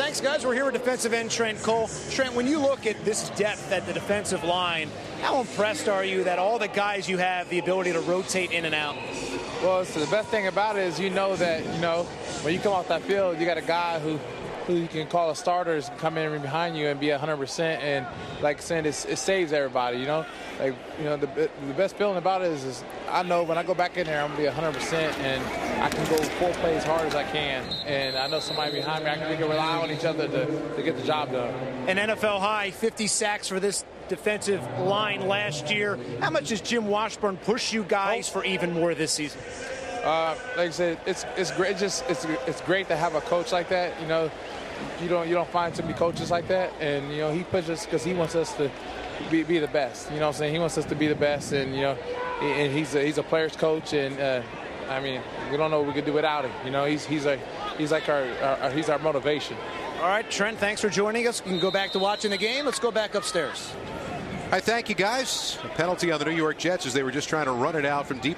Thanks, guys. We're here with defensive end Trent Cole. Trent, when you look at this depth at the defensive line, how impressed are you that all the guys you have the ability to rotate in and out? Well, so the best thing about it is that when you come off that field, you got a guy who you can call a starters, come in behind you and be 100%, and like I said, it saves everybody. The best feeling about it is I know when I go back in there, I'm gonna be 100%, and I can go full play as hard as I can, and I know somebody behind me. We can rely on each other to get the job done. An NFL high 50 sacks for this defensive line last year. How much does Jim Washburn push you guys for even more this season? Like I said, it's great. It's great to have a coach like that. You don't find too many coaches like that, and he pushes because he wants us to be the best. You know what I'm saying? He wants us to be the best, and and he's a player's coach, and we don't know what we could do without him. He's our motivation. All right, Trent, thanks for joining us. We can go back to watching the game. Let's go back upstairs. All right, thank you, guys. A penalty on the New York Jets as they were just trying to run it out from deep.